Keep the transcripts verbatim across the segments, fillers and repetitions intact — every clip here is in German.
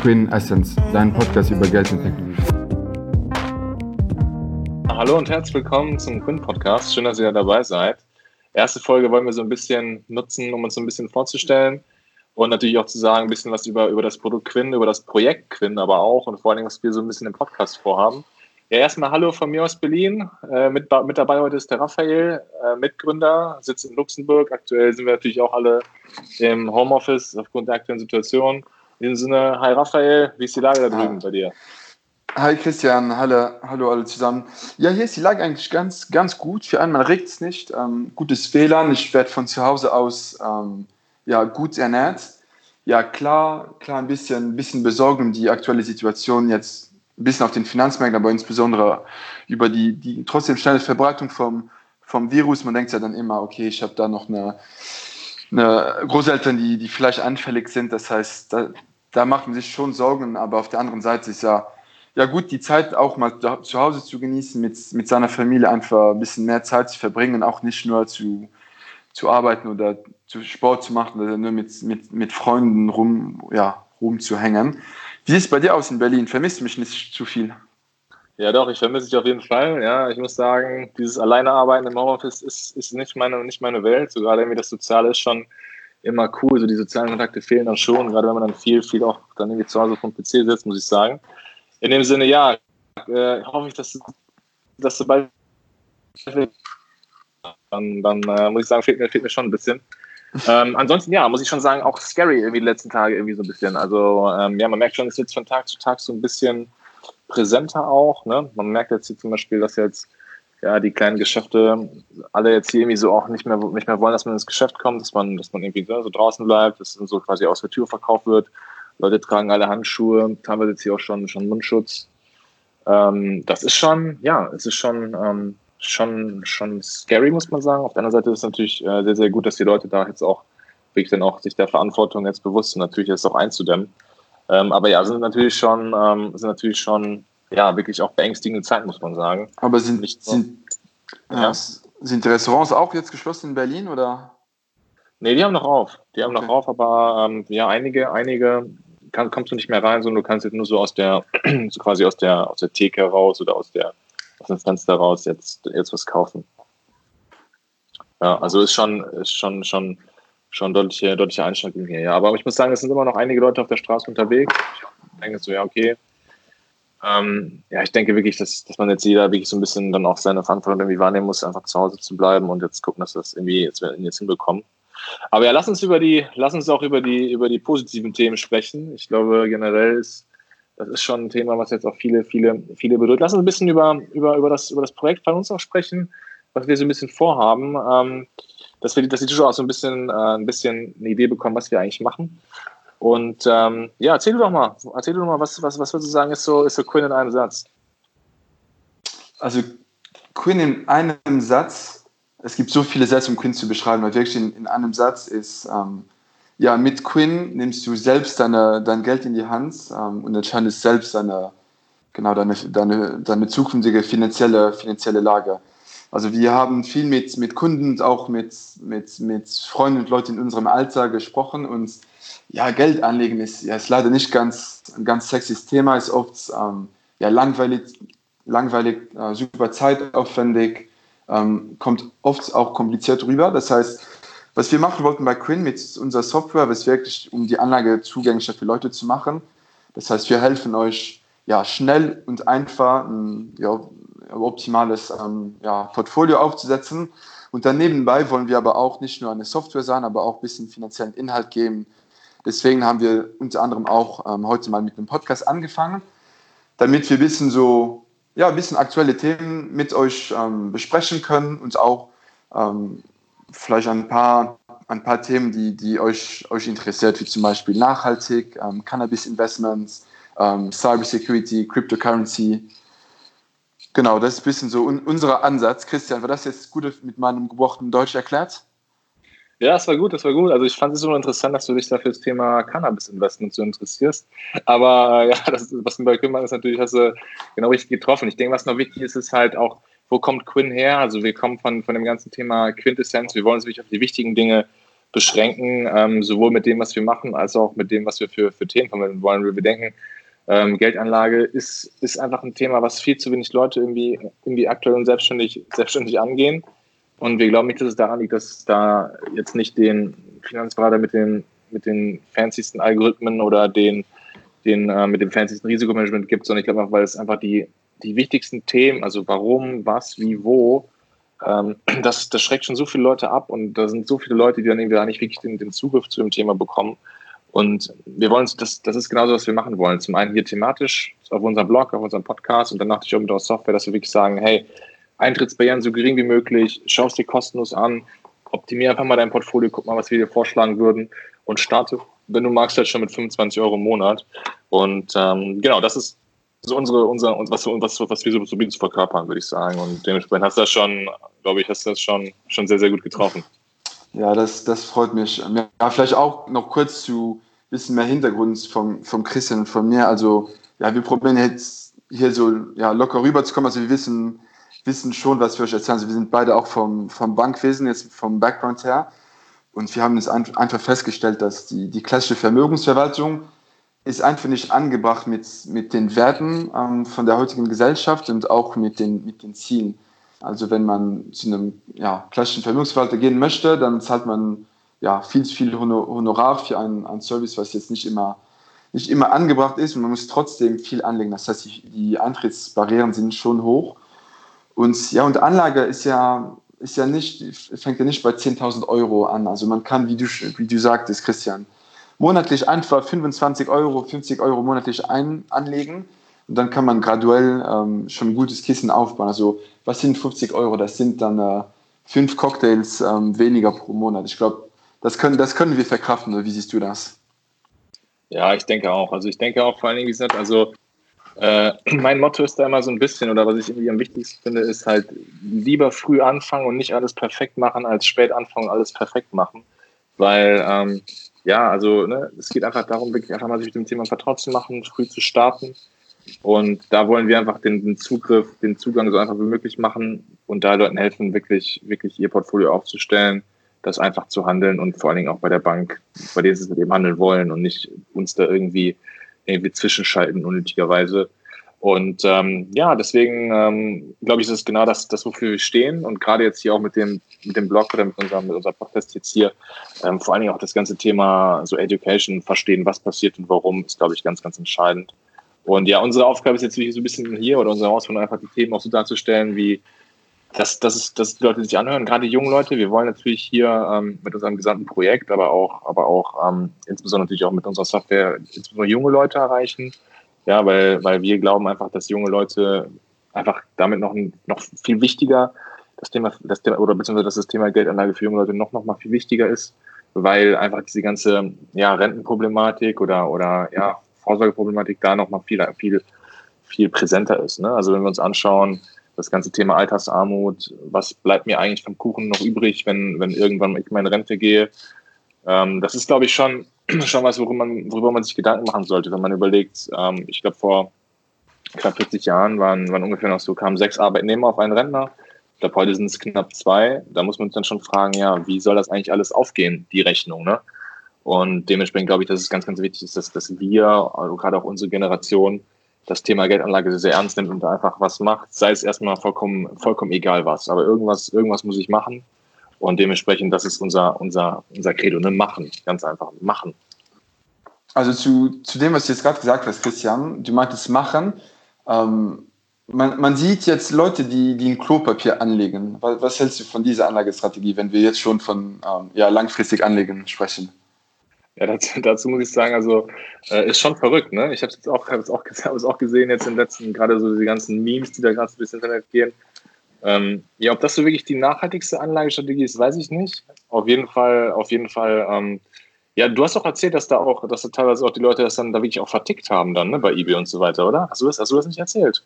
Quinn Essence, dein Podcast über Geld und Technologie. Hallo und herzlich willkommen zum Quinn Podcast. Schön, dass ihr dabei seid. Erste Folge wollen wir so ein bisschen nutzen, um uns so ein bisschen vorzustellen und natürlich auch zu sagen, ein bisschen was über, über das Produkt Quinn, über das Projekt Quinn, aber auch und vor allen Dingen, was wir so ein bisschen im Podcast vorhaben. Ja, erstmal Hallo von mir aus Berlin. Äh, mit, mit dabei heute ist der Raphael, äh, Mitgründer, sitzt in Luxemburg. Aktuell sind wir natürlich auch alle im Homeoffice aufgrund der aktuellen Situation. In diesem Sinne, hi Raphael, wie ist die Lage da drüben bei dir? Hi Christian, hallo, hallo alle zusammen. Ja, hier ist die Lage eigentlich ganz, ganz gut. Für einen, man regt es nicht. Ähm, gutes W L A N, ich werde von zu Hause aus ähm, ja, gut ernährt. Ja, klar, klar ein bisschen, ein bisschen besorgt um die aktuelle Situation jetzt ein bisschen auf den Finanzmärkten, aber insbesondere über die, die trotzdem schnelle Verbreitung vom, vom Virus. Man denkt ja dann immer, okay, ich habe da noch eine, eine Großeltern, die, die vielleicht anfällig sind. Das heißt, da, da macht man sich schon Sorgen, aber auf der anderen Seite ist ja Ja gut, die Zeit auch mal zu Hause zu genießen, mit, mit seiner Familie einfach ein bisschen mehr Zeit zu verbringen, auch nicht nur zu, zu arbeiten oder zu Sport zu machen oder nur mit, mit, mit Freunden rum, ja, rumzuhängen. Wie sieht es bei dir aus in Berlin? Vermisst du mich nicht zu viel? Ja, doch, ich vermisse dich auf jeden Fall. Ja, ich muss sagen, dieses Alleinearbeiten im Homeoffice ist, ist nicht meine, nicht meine Welt. So gerade irgendwie das Soziale ist schon immer cool. So die sozialen Kontakte fehlen dann schon, gerade wenn man dann viel, viel auch dann irgendwie zu Hause vom P C sitzt, muss ich sagen. In dem Sinne, ja, äh, hoffe ich, dass, dass du bald dann, dann äh, muss ich sagen, fehlt mir, fehlt mir schon ein bisschen. Ähm, ansonsten, ja, muss ich schon sagen, auch scary irgendwie die letzten Tage irgendwie so ein bisschen. Also, ähm, ja, man merkt schon, es ist jetzt von Tag zu Tag so ein bisschen präsenter auch. Ne? Man merkt jetzt hier zum Beispiel, dass jetzt ja die kleinen Geschäfte alle jetzt hier irgendwie so auch nicht mehr, nicht mehr wollen, dass man ins Geschäft kommt, dass man, dass man irgendwie so draußen bleibt, dass dann so quasi aus der Tür verkauft wird. Leute tragen alle Handschuhe, teilweise jetzt hier auch schon, schon Mundschutz. Ähm, das ist schon, ja, es ist schon, ähm, schon, schon scary, muss man sagen. Auf der anderen Seite ist es natürlich äh, sehr, sehr gut, dass die Leute da jetzt auch wirklich dann auch sich der Verantwortung jetzt bewusst sind, natürlich jetzt auch einzudämmen. Ähm, aber ja, sind natürlich schon, ähm, sind natürlich schon, ja, wirklich auch beängstigende Zeiten, muss man sagen. Aber sind, Nicht so, sind, ja, ja. sind die Restaurants auch jetzt geschlossen in Berlin oder? Nee, die haben noch auf. Die haben noch Okay. auf, aber ähm, ja, einige, einige kann, kommst du nicht mehr rein, sondern du kannst jetzt nur so aus der, so quasi aus der, aus der Theke raus oder aus der, aus dem Fenster raus jetzt, jetzt was kaufen. Ja, also ist schon, ist schon, schon, schon deutliche, deutliche Einschränkungen hier. Ja, aber ich muss sagen, es sind immer noch einige Leute auf der Straße unterwegs. Ich denke so, ja, okay. Ähm, ja, ich denke wirklich, dass, dass man jetzt jeder wirklich so ein bisschen dann auch seine Verantwortung irgendwie wahrnehmen muss, einfach zu Hause zu bleiben und jetzt gucken, dass wir das irgendwie jetzt, jetzt hinbekommen. Aber ja, lass uns über die, lass uns auch über die, über die positiven Themen sprechen. Ich glaube, generell ist, das ist schon ein Thema, was jetzt auch viele, viele, viele bedeutet. Lass uns ein bisschen über, über, über das, über das Projekt von uns auch sprechen, was wir so ein bisschen vorhaben, ähm, dass wir, dass die Zuschauer auch so ein bisschen, äh, ein bisschen eine Idee bekommen, was wir eigentlich machen. Und, ähm, ja, erzähl du doch mal, erzähl du doch mal, was, was, was würdest du sagen, ist so, ist so Quinn in einem Satz? Also Quinn in einem Satz, es gibt so viele Sätze, um Quinn zu beschreiben, aber wirklich in, in einem Satz ist, ähm, ja, mit Quinn nimmst du selbst deine, dein Geld in die Hand ähm, und entscheidest selbst deine, genau, deine, deine, deine zukünftige finanzielle, finanzielle Lage. Also wir haben viel mit, mit Kunden und auch mit, mit, mit Freunden und Leuten in unserem Alter gesprochen und ja, Geld anlegen ist, ja, ist leider nicht ganz, ein ganz sexys Thema, ist oft ähm, ja, langweilig, langweilig äh, super zeitaufwendig, ähm, kommt oft auch kompliziert rüber. Das heißt, was wir machen wollten bei Quinn mit unserer Software, ist wirklich, um die Anlage zugänglicher für Leute zu machen. Das heißt, wir helfen euch ja, schnell und einfach ein ja, optimales ähm, ja, Portfolio aufzusetzen. Und dann nebenbei wollen wir aber auch nicht nur eine Software sein, aber auch ein bisschen finanziellen Inhalt geben. Deswegen haben wir unter anderem auch ähm, heute mal mit einem Podcast angefangen, damit wir ein bisschen so, ja, ein bisschen aktuelle Themen mit euch ähm, besprechen können und auch ähm, vielleicht ein paar, ein paar Themen, die, die euch, euch interessiert, wie zum Beispiel nachhaltig, ähm, Cannabis-Investments, ähm, Cybersecurity, Cryptocurrency. Genau, das ist ein bisschen so un- unser Ansatz. Christian, war das jetzt gut mit meinem gebrochenen Deutsch erklärt? Ja, das war gut, das war gut. Also ich fand es so interessant, dass du dich da für das Thema Cannabis-Investment so interessierst. Aber äh, ja, das, was du bei Quinn machst, ist natürlich, hast du genau richtig getroffen. Ich denke, was noch wichtig ist, ist halt auch, wo kommt Quinn her? Also wir kommen von, von dem ganzen Thema Quintessenz. Wir wollen uns wirklich auf die wichtigen Dinge beschränken, ähm, sowohl mit dem, was wir machen, als auch mit dem, was wir für, für Themen vermitteln wollen. Wir denken, ähm, Geldanlage ist, ist einfach ein Thema, was viel zu wenig Leute irgendwie, irgendwie aktuell und selbstständig, selbstständig angehen. Und wir glauben nicht, dass es daran liegt, dass es da jetzt nicht den Finanzberater mit den, mit den fancysten Algorithmen oder den, den äh, mit dem fancysten Risikomanagement gibt, sondern ich glaube einfach, weil es einfach die, die wichtigsten Themen, also warum, was, wie, wo, ähm, das, das schreckt schon so viele Leute ab und da sind so viele Leute, die dann irgendwie gar nicht wirklich den, den Zugriff zu dem Thema bekommen. Und wir wollen, das, das ist genauso, was wir machen wollen. Zum einen hier thematisch auf unserem Blog, auf unserem Podcast und dann natürlich auch mit unserer Software, dass wir wirklich sagen, hey, Eintrittsbarrieren so gering wie möglich, schau es dir kostenlos an, optimier einfach mal dein Portfolio, guck mal, was wir dir vorschlagen würden und starte, wenn du magst, halt schon mit fünfundzwanzig Euro im Monat. Und ähm, genau, das ist so unsere, unser, was, was, was wir so probieren zu verkörpern, würde ich sagen. Und dementsprechend hast du das schon, glaube ich, hast du das schon, schon sehr, sehr gut getroffen. Ja, das, das freut mich. Ja, vielleicht auch noch kurz zu ein bisschen mehr Hintergrund vom, vom Christian und von mir. Also, ja, wir probieren jetzt hier so ja, locker rüberzukommen. Also, wir wissen, wissen schon, was wir euch erzählen. Also, wir sind beide auch vom, vom Bankwesen, jetzt vom Background her. Und wir haben es einfach festgestellt, dass die, die klassische Vermögensverwaltung ist einfach nicht angebracht mit, mit den Werten ähm, von der heutigen Gesellschaft und auch mit den, mit den Zielen. Also wenn man zu einem ja, klassischen Vermögensverwalter gehen möchte, dann zahlt man ja, viel zu viel Honorar für einen, einen Service, was jetzt nicht immer, nicht immer angebracht ist und man muss trotzdem viel anlegen. Das heißt, die, die Eintrittsbarrieren sind schon hoch. Und, ja, und Anlage ist ja, ist ja nicht, fängt ja nicht bei zehntausend Euro an. Also man kann, wie du, wie du sagtest, Christian, monatlich einfach fünfundzwanzig Euro, fünfzig Euro monatlich ein, anlegen. Und dann kann man graduell ähm, schon ein gutes Kissen aufbauen. Also was sind fünfzig Euro? Das sind dann äh, fünf Cocktails ähm, weniger pro Monat. Ich glaube, das können, das können wir verkraften. Oder wie siehst du das? Ja, ich denke auch. Also ich denke auch vor allen Dingen, wie gesagt, also äh, mein Motto ist da immer so ein bisschen, oder was ich irgendwie am wichtigsten finde, ist halt lieber früh anfangen und nicht alles perfekt machen, als spät anfangen und alles perfekt machen. Weil, ähm, ja, also ne, es geht einfach darum, wirklich einfach mal sich mit dem Thema vertraut zu machen, früh zu starten. Und da wollen wir einfach den, den Zugriff, den Zugang so einfach wie möglich machen und da Leuten helfen, wirklich, wirklich ihr Portfolio aufzustellen, das einfach zu handeln und vor allen Dingen auch bei der Bank, bei denen sie es mit eben handeln wollen und nicht uns da irgendwie, irgendwie zwischenschalten unnötigerweise. Und ähm, ja, deswegen ähm, glaube ich, ist es genau das, das, wofür wir stehen. Und gerade jetzt hier auch mit dem, mit dem Blog oder mit unserem, mit unserem Podcast jetzt hier, ähm, vor allen Dingen auch das ganze Thema so Education, verstehen, was passiert und warum, ist, glaube ich, ganz, ganz entscheidend. Und ja, unsere Aufgabe ist jetzt wirklich so ein bisschen hier oder unsere Herausforderung einfach die Themen auch so darzustellen, wie dass, dass, es, dass die Leute sich anhören, gerade die jungen Leute. Wir wollen natürlich hier ähm, mit unserem gesamten Projekt, aber auch, aber auch ähm, insbesondere natürlich auch mit unserer Software insbesondere junge Leute erreichen. Ja, weil, weil wir glauben einfach, dass junge Leute einfach damit noch, noch viel wichtiger das Thema, das Thema oder beziehungsweise dass das Thema Geldanlage für junge Leute noch, noch mal viel wichtiger ist, weil einfach diese ganze ja, Rentenproblematik oder, oder ja, Vorsorgeproblematik da noch mal viel, viel, viel präsenter ist. Ne? Also wenn wir uns anschauen, das ganze Thema Altersarmut, was bleibt mir eigentlich vom Kuchen noch übrig, wenn, wenn irgendwann ich mal in Rente gehe, ähm, das ist, glaube ich, schon, schon was, worüber man, worüber man sich Gedanken machen sollte, wenn man überlegt, ähm, ich glaube, vor knapp vierzig Jahren waren, waren ungefähr noch so, kamen sechs Arbeitnehmer auf einen Rentner. Ich glaube, heute sind es knapp zwei. Da muss man uns dann schon fragen, ja, wie soll das eigentlich alles aufgehen, die Rechnung, ne? Und dementsprechend glaube ich, dass es ganz, ganz wichtig ist, dass, dass wir, also gerade auch unsere Generation, das Thema Geldanlage sehr, sehr ernst nimmt und da einfach was macht, sei es erstmal vollkommen, vollkommen egal was. Aber irgendwas, irgendwas muss ich machen. Und dementsprechend, das ist unser, unser, unser Credo, ne? Machen. Ganz einfach, machen. Also zu, zu dem, was du jetzt gerade gesagt hast, Christian, du meintest machen. Ähm, man, man sieht jetzt Leute, die, die ein Klopapier anlegen. Was, was hältst du von dieser Anlagestrategie, wenn wir jetzt schon von ähm, ja, langfristig anlegen sprechen? Ja, dazu, dazu muss ich sagen, also äh, ist schon verrückt, ne? Ich habe es jetzt auch, hab's auch, hab's auch gesehen jetzt im letzten, gerade so die ganzen Memes, die da gerade so durchs Internet gehen. Ähm, ja, ob das so wirklich die nachhaltigste Anlagestrategie ist, weiß ich nicht. Auf jeden Fall, auf jeden Fall. Ähm, ja, du hast doch erzählt, dass da auch, dass da teilweise auch die Leute das dann da wirklich auch vertickt haben dann, ne, bei eBay und so weiter, oder? Hast du das, hast du das nicht erzählt?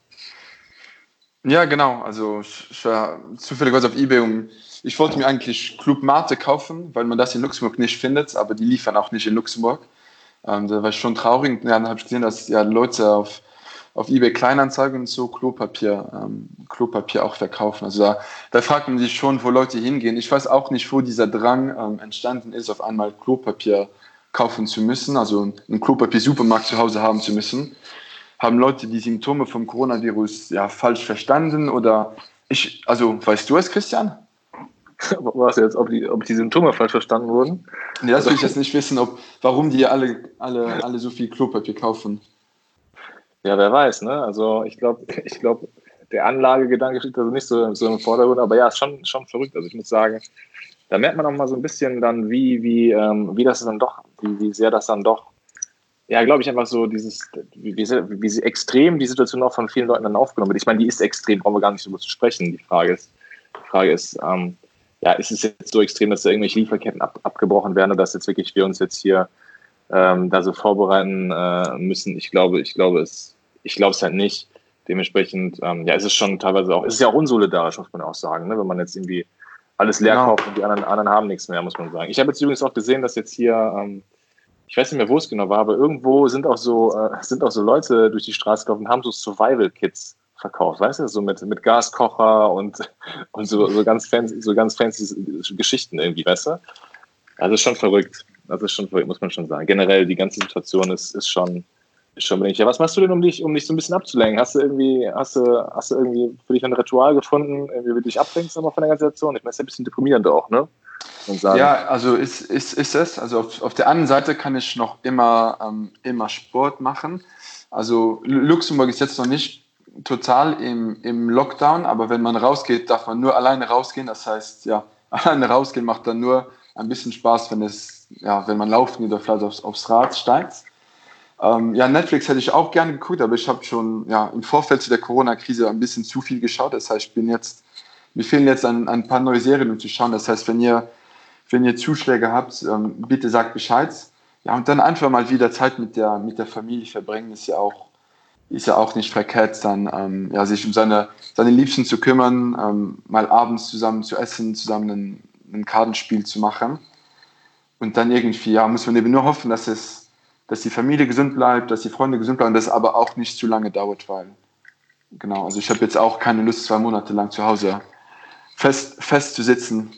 Ja, genau. Also ich, ich war zufälligerweise auf eBay und ich wollte mir eigentlich Club Mate kaufen, weil man das in Luxemburg nicht findet, aber die liefern auch nicht in Luxemburg. Ähm, da war ich schon traurig. Ja, dann habe ich gesehen, dass ja Leute auf, auf eBay Kleinanzeigen und so Klopapier, ähm, Klopapier auch verkaufen. Also da, da fragt man sich schon, wo Leute hingehen. Ich weiß auch nicht, wo dieser Drang ähm, entstanden ist, auf einmal Klopapier kaufen zu müssen, also einen Klopapier-Supermarkt zu Hause haben zu müssen. Haben Leute die Symptome vom Coronavirus ja falsch verstanden oder ich, also weißt du es, Christian? Was jetzt, ob die, ob die Symptome falsch verstanden wurden? Nee, das will ich jetzt nicht wissen, ob, warum die alle, alle, alle so viel Klopapier kaufen. Ja, wer weiß, ne? Also ich glaube, ich glaube, der Anlagegedanke steht also nicht so, so im Vordergrund, aber ja, ist schon, schon verrückt. Also ich muss sagen, da merkt man auch mal so ein bisschen dann, wie, wie, ähm, wie das dann doch, wie, wie sehr das dann doch, ja, glaube ich, einfach so dieses, wie, wie, wie extrem die Situation auch von vielen Leuten dann aufgenommen wird. Ich meine, die ist extrem, brauchen wir gar nicht so zu sprechen. Die Frage ist, die Frage ist, ähm, ja, ist es jetzt so extrem, dass da irgendwelche Lieferketten ab, abgebrochen werden oder dass jetzt wirklich wir uns jetzt hier ähm, da so vorbereiten äh, müssen? Ich glaube, ich glaube es, ich glaube es halt nicht. Dementsprechend, ähm, ja, es ist schon teilweise auch, es ist ja auch unsolidarisch, muss man auch sagen, ne? Wenn man jetzt irgendwie alles leer Genau. kauft und die anderen, anderen haben nichts mehr, muss man sagen. Ich habe jetzt übrigens auch gesehen, dass jetzt hier, ähm, ich weiß nicht mehr, wo es genau war, aber irgendwo sind auch so, äh, sind auch so Leute durch die Straße gelaufen und haben so Survival-Kits verkauft, weißt du, so mit, mit Gaskocher und, und so, so ganz fancy, so ganz fancy Geschichten irgendwie, weißt du? Also ist schon verrückt. Das ist schon verrückt, muss man schon sagen. Generell, die ganze Situation ist, ist schon, ist schon bedenklich. Ja, was machst du denn, um dich, um dich so ein bisschen abzulenken? Hast du irgendwie, hast du, hast du irgendwie für dich ein Ritual gefunden, irgendwie, wie du dich ablenkst aber von der ganzen Situation? Ich meine, das ist ja ein bisschen deprimierend auch, ne? Und sagen, Ja, also ist, ist, ist es. Also auf, auf der anderen Seite kann ich noch immer, ähm, immer Sport machen. Also Luxemburg ist jetzt noch nicht total im, im Lockdown, aber wenn man rausgeht, darf man nur alleine rausgehen. Das heißt, ja, alleine rausgehen macht dann nur ein bisschen Spaß, wenn es, ja, wenn man laufen oder vielleicht aufs, aufs Rad steigt. Ähm, ja, Netflix hätte ich auch gerne geguckt, aber ich habe schon ja, im Vorfeld zu der Corona-Krise ein bisschen zu viel geschaut. Das heißt, ich bin jetzt, mir fehlen jetzt ein, ein paar neue Serien, um zu schauen. Das heißt, wenn ihr wenn ihr Zuschläge habt, ähm, bitte sagt Bescheid. Ja, und dann einfach mal wieder Zeit mit der, mit der Familie verbringen, ist ja auch, ist ja auch nicht verkehrt, dann ähm, ja, sich um seine, seine Liebsten zu kümmern, ähm, mal abends zusammen zu essen, zusammen ein, ein Kartenspiel zu machen. Und dann irgendwie, ja, muss man eben nur hoffen, dass es, dass die Familie gesund bleibt, dass die Freunde gesund bleiben, dass es aber auch nicht zu lange dauert, weil, genau, also ich habe jetzt auch keine Lust, zwei Monate lang zu Hause fest, fest zu sitzen.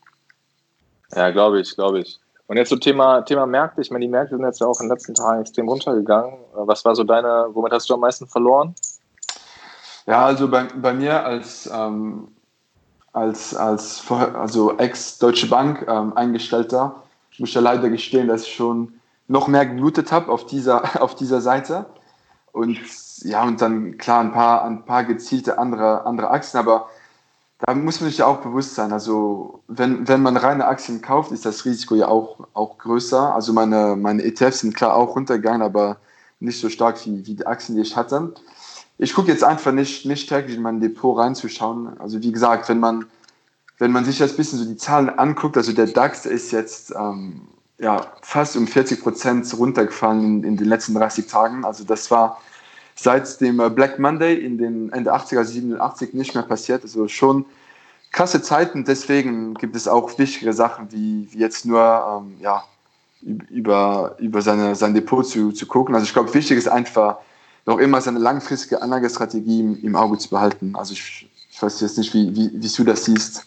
ja, glaube ich, glaube ich. Und jetzt so Thema, Thema Märkte. Ich meine, die Märkte sind jetzt ja auch in den letzten Tagen extrem runtergegangen. Was war so deine, womit hast du am meisten verloren? Ja, also bei, bei mir als, ähm, als, als also Ex-Deutsche Bank ähm, Eingestellter muss ich ja leider gestehen, dass ich schon noch mehr geblutet habe auf dieser, auf dieser Seite. Und ja, und dann klar ein paar, ein paar gezielte andere, andere Aktien, aber da muss man sich ja auch bewusst sein. Also wenn, wenn man reine Aktien kauft, ist das Risiko ja auch, auch größer. Also meine, meine E T Fs sind klar auch runtergegangen, aber nicht so stark wie, wie die Aktien, die ich hatte. Ich gucke jetzt einfach nicht, nicht täglich in mein Depot reinzuschauen. Also wie gesagt, wenn man, wenn man sich jetzt ein bisschen so die Zahlen anguckt, also der DAX ist jetzt ähm, ja, fast um vierzig Prozent runtergefallen in, in den letzten dreißig Tagen. Also das war seit dem Black Monday in den Ende achtziger, siebenundachtzig nicht mehr passiert. Also schon krasse Zeiten. Deswegen gibt es auch wichtigere Sachen, wie, wie jetzt nur ähm, ja, über, über seine, sein Depot zu, zu gucken. Also ich glaube, wichtig ist einfach, noch immer seine langfristige Anlagestrategie im, im Auge zu behalten. Also ich, ich weiß jetzt nicht, wie, wie, wie du das siehst.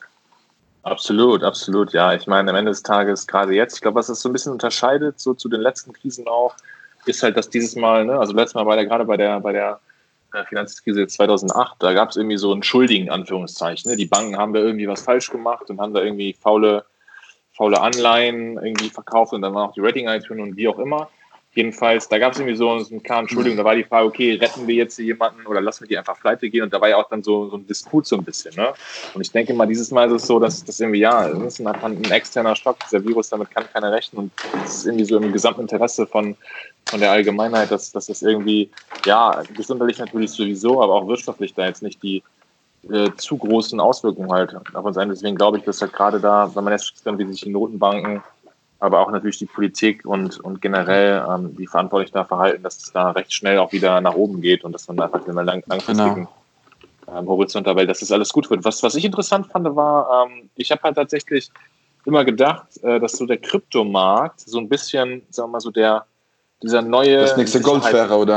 Absolut, absolut, ja. Ich meine, am Ende des Tages, gerade jetzt, ich glaube, was das so ein bisschen unterscheidet, so zu den letzten Krisen auch, ist halt, dass dieses Mal, ne, also letztes Mal bei der, gerade bei der, bei der Finanzkrise zweitausendacht, da gab es irgendwie so einen Schuldigen, Anführungszeichen. Ne? Die Banken haben da irgendwie was falsch gemacht und haben da irgendwie faule, faule Anleihen irgendwie verkauft und dann waren auch die Rating-Agenturen und wie auch immer. Jedenfalls, da gab es irgendwie so, so einen klaren Entschuldigung, da war die Frage, okay, retten wir jetzt jemanden oder lassen wir die einfach pleite gehen? Und da war ja auch dann so, so ein Disput so ein bisschen. Ne? Und ich denke mal, dieses Mal ist es so, dass das irgendwie, ja, das ist ein, ein externer Schock, dieser Virus, damit kann keiner rechnen. Und es ist irgendwie so im gesamten Interesse von, von der Allgemeinheit, dass, dass das irgendwie, ja, gesundheitlich natürlich sowieso, aber auch wirtschaftlich da jetzt nicht die äh, zu großen Auswirkungen halt auf uns ein. Deswegen glaube ich, dass halt gerade da, wenn man jetzt dann, wie sich die Notenbanken, aber auch natürlich die Politik und, und generell ähm, die Verantwortlichen da verhalten, dass es da recht schnell auch wieder nach oben geht und dass man einfach in einer lang, langfristigen genau. ähm, Horizont dabei, dass das alles gut wird. Was, was ich interessant fand, war, ähm, ich habe halt tatsächlich immer gedacht, äh, dass so der Kryptomarkt so ein bisschen, sagen wir mal so, der dieser neue... Das nächste Gold wäre, oder?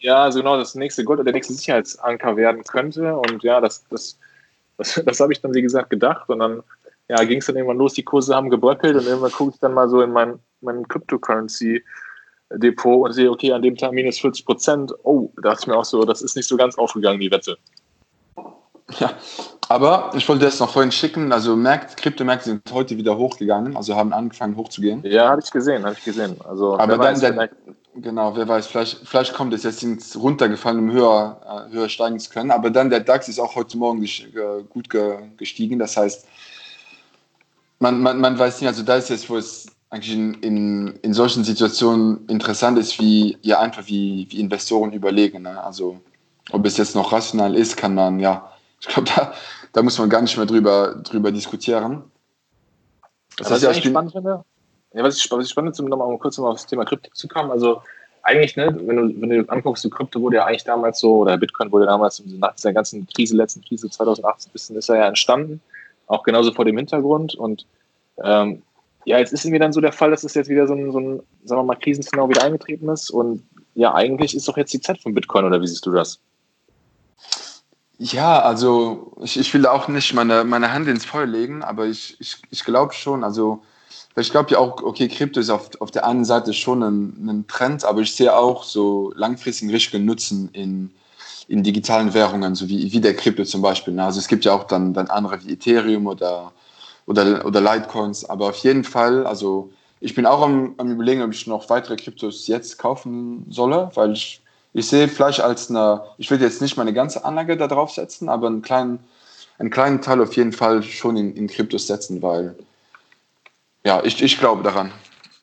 ja, also genau, das nächste Gold oder der nächste Sicherheitsanker werden könnte. Und ja, das, das, das, das habe ich dann, wie gesagt, gedacht. Und dann ja, ging es dann irgendwann los, die Kurse haben gebröckelt und irgendwann gucke ich dann mal so in mein, mein Cryptocurrency-Depot und sehe, okay, an dem Tag minus vierzig Prozent. Oh, da dachte ich mir auch so, das ist nicht so ganz aufgegangen, die Wette. Ja, aber ich wollte das noch vorhin schicken, also Märkte, Kryptomärkte sind heute wieder hochgegangen, also haben angefangen hochzugehen. Ja, habe ich gesehen, habe ich gesehen. Also, aber dann, weiß, der, vielleicht... genau, wer weiß, vielleicht, vielleicht kommt es jetzt ins runtergefallen, um höher, äh, höher steigen zu können, aber dann der DAX ist auch heute Morgen äh, gut ge, gestiegen, das heißt, man, man, man weiß nicht, also da ist jetzt, wo es eigentlich in, in, in solchen Situationen interessant ist, wie ja einfach wie, wie Investoren überlegen, ne? Also ob es jetzt noch rational ist, kann man, ja, ich glaube, da, da muss man gar nicht mehr drüber, drüber diskutieren. Das was heißt, ich ja, eigentlich ich spannend finde, ja, was ich, was ich spannend finde, nochmal um kurz mal auf das Thema Krypto zu kommen, also eigentlich, ne, wenn du, wenn du anguckst, so Krypto wurde ja eigentlich damals so, oder Bitcoin wurde damals nach dieser ganzen Krise, letzten Krise zwanzig achtzehn, bisschen ist er ja entstanden, auch genauso vor dem Hintergrund und ähm, ja, jetzt ist irgendwie dann so der Fall, dass es jetzt wieder so ein, so ein sagen wir mal, Krisenszenario wieder eingetreten ist und ja, eigentlich ist doch jetzt die Zeit von Bitcoin, oder wie siehst du das? Ja, also ich, ich will auch nicht meine, meine Hand ins Feuer legen, aber ich, ich, ich glaube schon, also ich glaube ja auch, okay, Krypto ist auf, auf der einen Seite schon ein, ein Trend, aber ich sehe auch so langfristigen richtigen Nutzen in, in digitalen Währungen, so wie, wie der Krypto zum Beispiel. Also es gibt ja auch dann, dann andere wie Ethereum oder, oder, oder Litecoins, aber auf jeden Fall, also ich bin auch am, am Überlegen, ob ich noch weitere Kryptos jetzt kaufen solle, weil ich Ich sehe vielleicht als eine, ich würde jetzt nicht meine ganze Anlage da drauf setzen, aber einen kleinen, einen kleinen Teil auf jeden Fall schon in, in Kryptos setzen, weil ja, ich, ich glaube daran.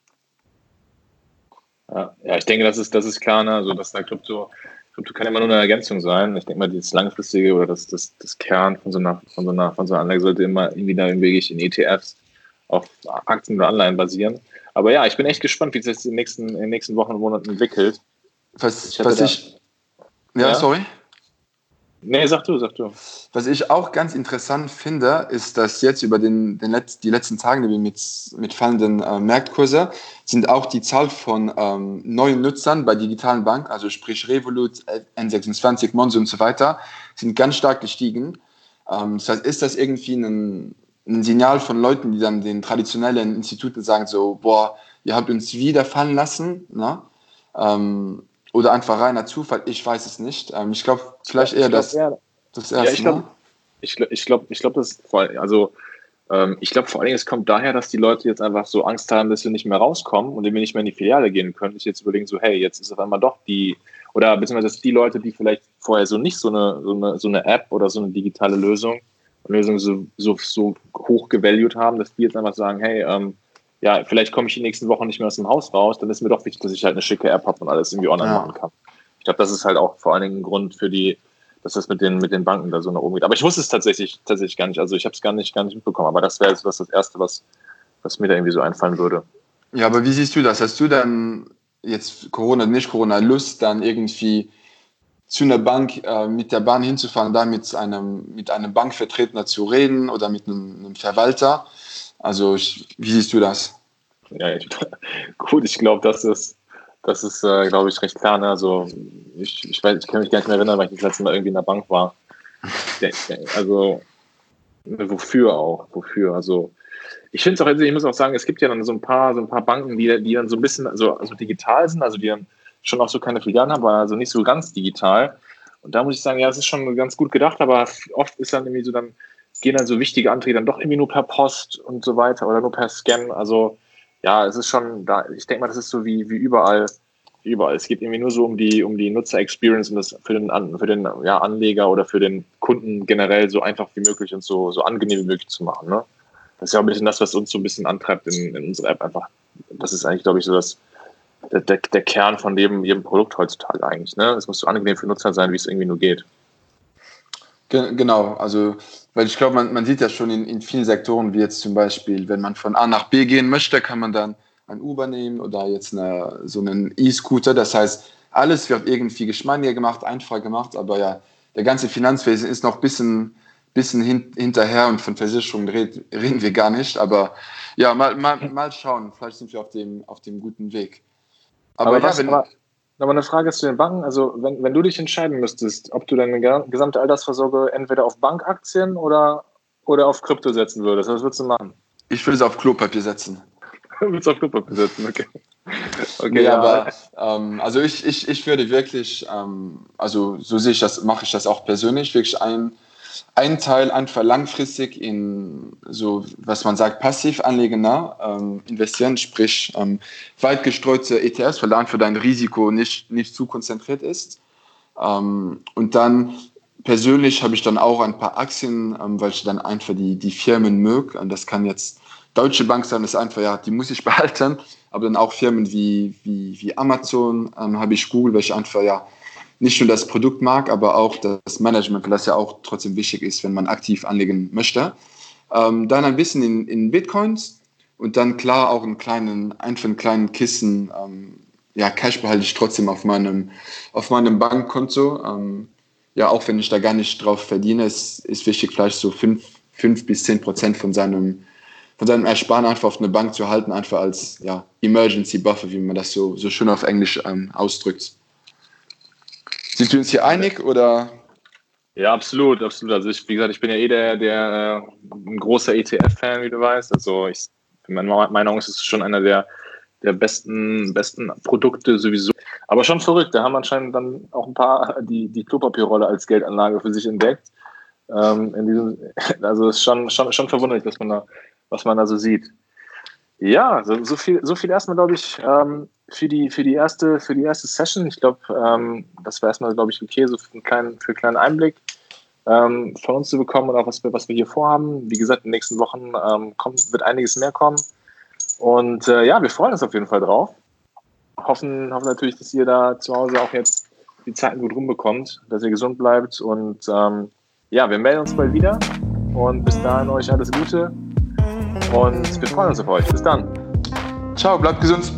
Ja, ja, ich denke, das ist, das ist klar, ne? Also dass da Krypto, Krypto kann immer nur eine Ergänzung sein. Ich denke mal, das langfristige oder das, das, das Kern von so einer, von so einer, von so einer Anlage sollte immer irgendwie da wirklich in E T Fs auf Aktien oder Anleihen basieren. Aber ja, ich bin echt gespannt, wie sich das in den nächsten, in den nächsten Wochen und Monaten entwickelt. Was ich, was ich ja, ja, sorry. Nee, sag du, sag du. Was ich auch ganz interessant finde, ist, dass jetzt über den, den Letz-, die letzten Tage mit, mit fallenden äh, Marktkurse sind auch die Zahl von ähm, neuen Nutzern bei digitalen Banken, also sprich Revolut, N sechsundzwanzig, Monzo und so weiter, sind ganz stark gestiegen. Ähm, das heißt, ist das irgendwie ein, ein Signal von Leuten, die dann den traditionellen Instituten sagen so, boah, ihr habt uns wieder fallen lassen, ne? Ähm, oder einfach reiner Zufall, ich weiß es nicht. Ähm, ich glaube, vielleicht eher das, eher, das Erste. Ja, ich glaube, ich glaube, ich glaube, ich glaube, das vor allem, also ähm, ich glaube vor allen Dingen, es kommt daher, dass die Leute jetzt einfach so Angst haben, dass sie nicht mehr rauskommen und wir nicht mehr in die Filiale gehen können. Ich jetzt überlegen so, hey, jetzt ist auf einmal doch die, oder beziehungsweise die Leute, die vielleicht vorher so nicht so eine, so eine, so eine App oder so eine digitale Lösung, Lösung so, so, so hoch gevalued haben, dass die jetzt einfach sagen, hey, ähm, ja, vielleicht komme ich die nächsten Wochen nicht mehr aus dem Haus raus, dann ist mir doch wichtig, dass ich halt eine schicke App habe und alles irgendwie online ja. machen kann. Ich glaube, das ist halt auch vor allen Dingen ein Grund für die, dass das mit den, mit den Banken da so nach oben geht. Aber ich wusste es tatsächlich, tatsächlich gar nicht. Also ich habe es gar nicht, gar nicht mitbekommen. Aber das wäre jetzt das, das Erste, was, was mir da irgendwie so einfallen würde. Ja, aber wie siehst du das? Hast du dann jetzt Corona, nicht Corona, Lust, dann irgendwie zu einer Bank äh, mit der Bahn hinzufahren, da mit einem, mit einem Bankvertreter zu reden oder mit einem, einem Verwalter? Also ich, wie siehst du das? Ja, ich, gut, ich glaube, das ist, das ist, äh, glaube ich, recht klar. Ne? Also ich, ich, weiß, ich kann mich gar nicht mehr erinnern, weil ich das letzte Mal irgendwie in der Bank war. Also wofür auch? Wofür? Also ich finde es auch, ich muss auch sagen, es gibt ja dann so ein paar, so ein paar Banken, die, die dann so ein bisschen also, also digital sind, also die dann schon auch so keine Filialen haben, aber also nicht so ganz digital. Und da muss ich sagen, ja, es ist schon ganz gut gedacht, aber oft ist dann irgendwie so, dann gehen dann so wichtige Anträge dann doch irgendwie nur per Post und so weiter oder nur per Scan. Also ja, es ist schon da, ich denke mal, das ist so wie, wie überall, wie überall. Es geht irgendwie nur so um die, um die Nutzer-Experience und das für den, für den ja, Anleger oder für den Kunden generell so einfach wie möglich und so, so angenehm wie möglich zu machen. Ne? Das ist ja auch ein bisschen das, was uns so ein bisschen antreibt in, in unserer App einfach. Das ist eigentlich, glaube ich, so das, der, der, der Kern von jedem, jedem Produkt heutzutage eigentlich. Ne? Es muss so angenehm für Nutzer sein, wie es irgendwie nur geht. Genau, also, weil ich glaube, man, man sieht ja schon in, in vielen Sektoren, wie jetzt zum Beispiel, wenn man von A nach B gehen möchte, kann man dann ein Uber nehmen oder jetzt eine, so einen E-Scooter. Das heißt, alles wird irgendwie geschmeidiger gemacht, einfacher gemacht, aber ja, der ganze Finanzwesen ist noch ein bisschen, bisschen hin, hinterher und von Versicherungen red, reden wir gar nicht. Aber ja, mal, mal, mal schauen, vielleicht sind wir auf dem, auf dem guten Weg. Aber, aber, ja, was, wenn, aber, Nochmal eine Frage zu den Banken. Also wenn, wenn du dich entscheiden müsstest, ob du deine gesamte Altersvorsorge entweder auf Bankaktien oder, oder auf Krypto setzen würdest, was würdest du machen? Ich würde es auf Klopapier setzen. Du würdest auf Klopapier setzen, okay. Okay, nee, ja. aber ähm, also ich, ich, ich würde wirklich, ähm, also so sehe ich das, mache ich das auch persönlich, wirklich ein, ein Teil einfach langfristig in so, was man sagt, passiv anlegender ähm, investieren, sprich ähm, weit gestreute E T Fs, weil da einfach dein Risiko nicht, nicht zu konzentriert ist. Ähm, und dann persönlich habe ich dann auch ein paar Aktien, ähm, weil ich dann einfach die, die Firmen möge. Und das kann jetzt Deutsche Bank sein, das ist einfach, ja, die muss ich behalten. Aber dann auch Firmen wie, wie, wie Amazon ähm, habe ich Google, weil ich einfach, ja, nicht nur das Produkt mag, aber auch das Management, weil das ja auch trotzdem wichtig ist, wenn man aktiv anlegen möchte. Ähm, dann ein bisschen in, in Bitcoins und dann klar auch einen kleinen, einfach einen kleinen Kissen. Ähm, ja, Cash behalte ich trotzdem auf meinem, auf meinem Bankkonto. Ähm, ja, auch wenn ich da gar nicht drauf verdiene, ist, ist wichtig, vielleicht so fünf bis zehn Prozent von seinem, von seinem Ersparen einfach auf eine Bank zu halten, einfach als ja, Emergency Buffer, wie man das so, so schön auf Englisch ähm, ausdrückt. Sind wir uns hier einig oder? Ja, absolut, absolut. Also ich, wie gesagt, ich bin ja eh der, der äh, ein großer E T F-Fan, wie du weißt. Also ich, in meiner Meinung ist es schon einer der, der besten, besten Produkte sowieso. Aber schon verrückt, da haben anscheinend dann auch ein paar die, die Klopapierrolle als Geldanlage für sich entdeckt. Ähm, in diesem, also es ist schon, schon, schon verwunderlich, was man da, was man da so sieht. Ja, so, so viel, so viel erstmal, glaube ich, ähm, für die, für die erste, für die erste Session. Ich glaube, ähm, das war erstmal, glaube ich, okay, so für einen kleinen, für einen kleinen Einblick ähm, von uns zu bekommen und auch was wir, was wir hier vorhaben. Wie gesagt, in den nächsten Wochen ähm, kommt, wird einiges mehr kommen. Und äh, ja, wir freuen uns auf jeden Fall drauf. Hoffen, hoffen natürlich, dass ihr da zu Hause auch jetzt die Zeiten gut rumbekommt, dass ihr gesund bleibt. Und ähm, ja, wir melden uns bald wieder. Und bis dahin euch alles Gute. Und wir freuen uns auf euch. Bis dann. Ciao, bleibt gesund.